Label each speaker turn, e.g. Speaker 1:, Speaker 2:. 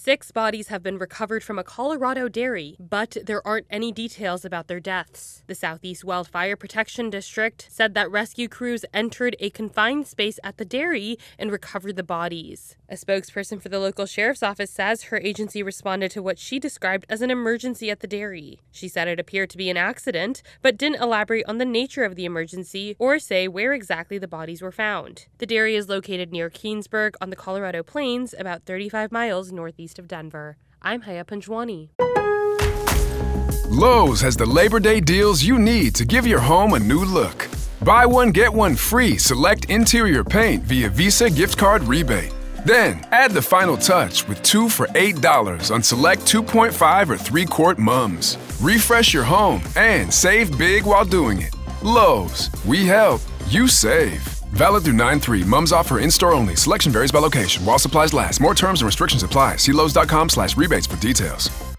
Speaker 1: 6 bodies have been recovered from a Colorado dairy, but there aren't any details about their deaths. The Southeast Wildfire Protection District said that rescue crews entered a confined space at the dairy and recovered the bodies. A spokesperson for the local sheriff's office says her agency responded to what she described as an emergency at the dairy. She said it appeared to be an accident, but didn't elaborate on the nature of the emergency or say where exactly the bodies were found. The dairy is located near Keensburg on the Colorado Plains, about 35 miles northeast of Denver. I'm Haya Panjwani.
Speaker 2: Lowe's has the Labor Day deals you need to give your home a new look. Buy one, get one free select interior paint via Visa gift card rebate. Then, add the final touch with 2 for $8 on select 2.5 or 3-quart mums. Refresh your home and save big while doing it. Lowe's, we help, you save. Valid through 9/3. Mums offer in-store only. Selection varies by location. While supplies last. More terms and restrictions apply. See Lowe's.com/rebates for details.